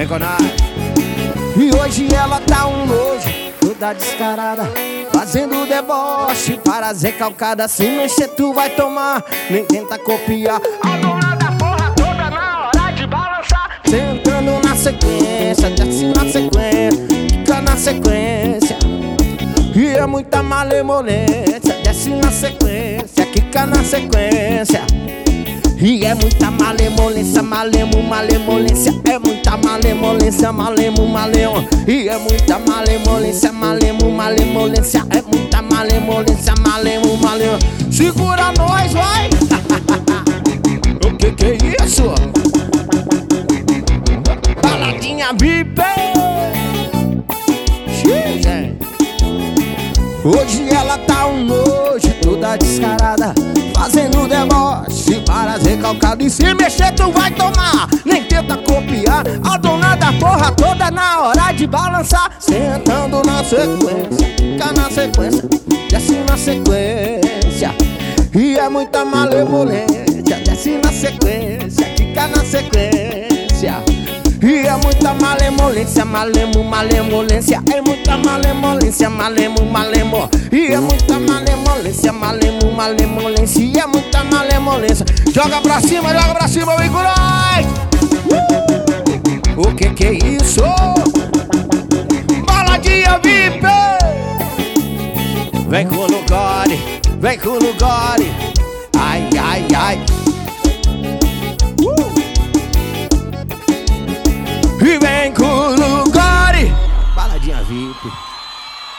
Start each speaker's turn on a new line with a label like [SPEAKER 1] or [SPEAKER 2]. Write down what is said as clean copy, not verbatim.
[SPEAKER 1] Vem com nós. E hoje ela tá um nojo, toda descarada, fazendo deboche para as recalcadas. Se mexer tu vai tomar, nem tenta copiar. A dona da porra toda na hora de balançar, sentando na sequência, desce na sequência, fica na sequência. E é muita malemolência, desce na sequência, quica na sequência. E é muita malemolência, malemolência. É muita malemolência, malemo. E é muita malemolência, malemolência. É muita malemolência, malemo. Segura nós, vai! O que é isso? Baladinha VIP. Gente. Hoje ela tá um nojo, toda descarada, fazendo deboche para as recalcadas. E se mexer tu vai tomar, nem tenta copiar. A dona da porra toda na hora de balançar, sentando na sequência, fica na sequência, desce na sequência. E é muita malemolência, desce na sequência, fica na sequência. E é muita malemolência, malemolência. É muita malemolência, malemo. E é muita malemolência, malemolência. E é muita malemolência. Joga pra cima, vem com nós. O que é isso? Baladinha VIP. Vem com o Lugore, vem com o Lugore. Ai.